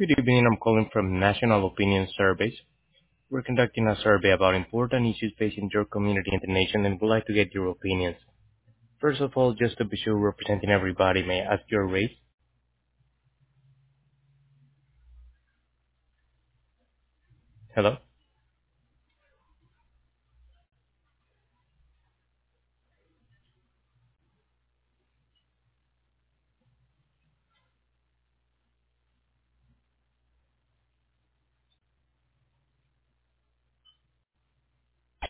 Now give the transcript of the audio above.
Good evening. I'm calling from National Opinion Surveys. We're conducting a survey about important issues facing your community and the nation and would like to get your opinions. First of all, just to be sure we're representing everybody, may I ask your race? Hello?